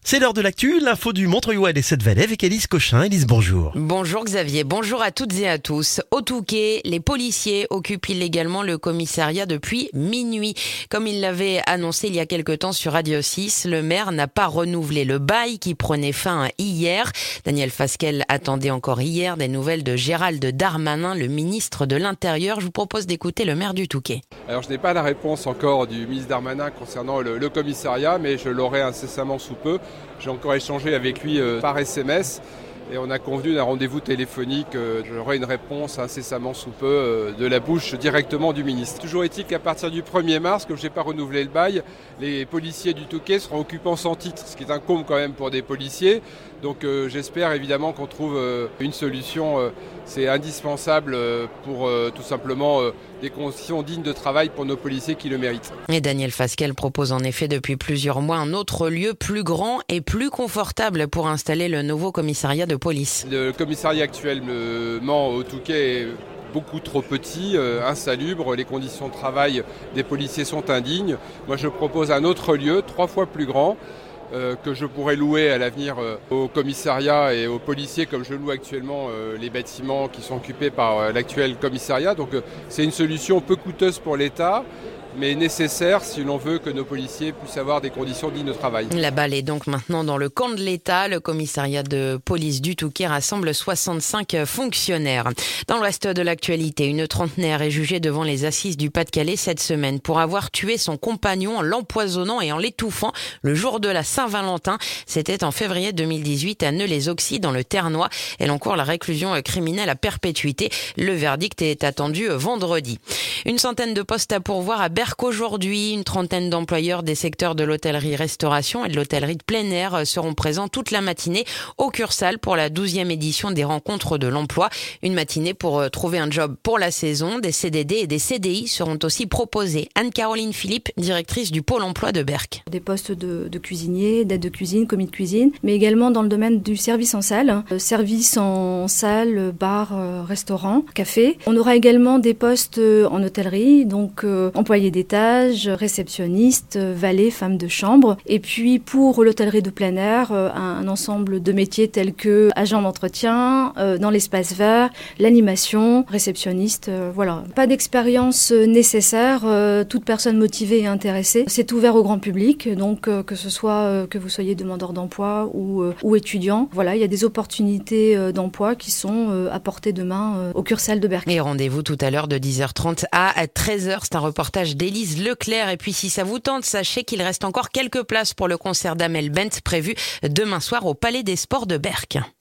C'est l'heure de l'actu, l'info du Montreuillois et des Sept-Vallées avec Élise Cochin. Élise, bonjour. Bonjour Xavier, bonjour à toutes et à tous. Au Touquet, les policiers occupent illégalement le commissariat depuis minuit. Comme il l'avait annoncé il y a quelque temps sur Radio 6, le maire n'a pas renouvelé le bail qui prenait fin hier. Daniel Fasquelle attendait encore hier des nouvelles de Gérald Darmanin, le ministre de l'Intérieur. Je vous propose d'écouter le maire du Touquet. Alors je n'ai pas la réponse encore du ministre Darmanin concernant le commissariat, mais je l'aurai incessamment sous peu. J'ai encore échangé avec lui par SMS et on a convenu d'un rendez-vous téléphonique. J'aurai une réponse incessamment sous peu de la bouche directement du ministre. Toujours est-il qu'à partir du 1er mars, comme je n'ai pas renouvelé le bail, les policiers du Touquet seront occupants sans titre, ce qui est un comble quand même pour des policiers. Donc j'espère évidemment qu'on trouve une solution. C'est indispensable pour tout simplement des conditions dignes de travail pour nos policiers qui le méritent. Et Daniel Fasquelle propose en effet depuis plusieurs mois un autre lieu plus grand et plus confortable pour installer le nouveau commissariat de police. Le commissariat actuellement au Touquet est beaucoup trop petit, insalubre, les conditions de travail des policiers sont indignes. Moi je propose un autre lieu, 3 fois plus grand, que je pourrais louer à l'avenir au commissariat et aux policiers comme je loue actuellement les bâtiments qui sont occupés par l'actuel commissariat. Donc c'est une solution peu coûteuse pour l'État, mais nécessaire si l'on veut que nos policiers puissent avoir des conditions dignes de travail. La balle est donc maintenant dans le camp de l'État. Le commissariat de police du Touquet rassemble 65 fonctionnaires. Dans le reste de l'actualité, une trentenaire est jugée devant les assises du Pas-de-Calais cette semaine pour avoir tué son compagnon en l'empoisonnant et en l'étouffant le jour de la Saint-Valentin. C'était en février 2018 à Neu-les-Auxy dans le Ternois. Elle encourt la réclusion criminelle à perpétuité. Le verdict est attendu vendredi. Une centaine de postes à pourvoir à Berck aujourd'hui. Une trentaine d'employeurs des secteurs de l'hôtellerie-restauration et de l'hôtellerie de plein air seront présents toute la matinée au Cursal pour la 12e édition des rencontres de l'emploi. Une matinée pour trouver un job pour la saison. Des CDD et des CDI seront aussi proposés. Anne-Caroline Philippe, directrice du Pôle emploi de Berck. Des postes de cuisinier, d'aide de cuisine, commis de cuisine, mais également dans le domaine du service en salle. Service en salle, bar, restaurant, café. On aura également des postes en hôtellerie, donc employés d'étage, réceptionniste, valet, femme de chambre. Et puis pour l'hôtellerie de plein air, un ensemble de métiers tels que agent d'entretien, dans l'espace vert, l'animation, réceptionniste, voilà. Pas d'expérience nécessaire, toute personne motivée et intéressée. C'est ouvert au grand public, donc que ce soit que vous soyez demandeur d'emploi ou étudiant. Voilà, il y a des opportunités d'emploi qui sont à portée de main au Cursal de Berck. Et rendez-vous tout à l'heure de 10h30 à 13h. C'est un reportage d'Élise Leclerc. Et puis si ça vous tente, sachez qu'il reste encore quelques places pour le concert d'Amel Bent prévu demain soir au Palais des Sports de Berck.